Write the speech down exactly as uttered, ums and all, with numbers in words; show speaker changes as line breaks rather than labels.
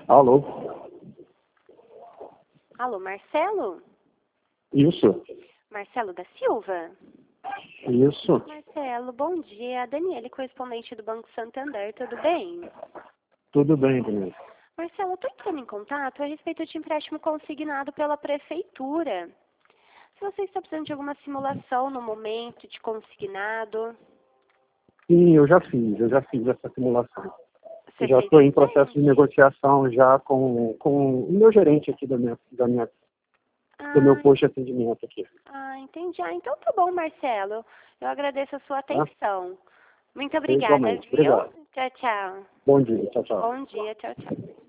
Alô?
Alô, Marcelo?
Isso,
Marcelo da Silva?
isso.
Marcelo, bom dia. Daniele, correspondente do Banco Santander, tudo bem?
Tudo bem, Denise.
Marcelo, eu estou entrando em contato a respeito de empréstimo consignado pela Prefeitura. Se você está precisando de alguma simulação no momento de consignado...
Sim, eu já fiz, eu já fiz essa simulação.
Você
Já
fez
estou em processo de
recente?
negociação já com, com o meu gerente aqui da minha, da minha, do meu
Ah,
posto de atendimento aqui.
ah, entendi. Ah, então tá bom, Marcelo. Eu agradeço a sua
Tá?
atenção. Muito obrigada,
Igualmente.
viu?
Obrigado.
Tchau, tchau.
Bom dia. Tchau, tchau.
Bom dia, tchau, tchau.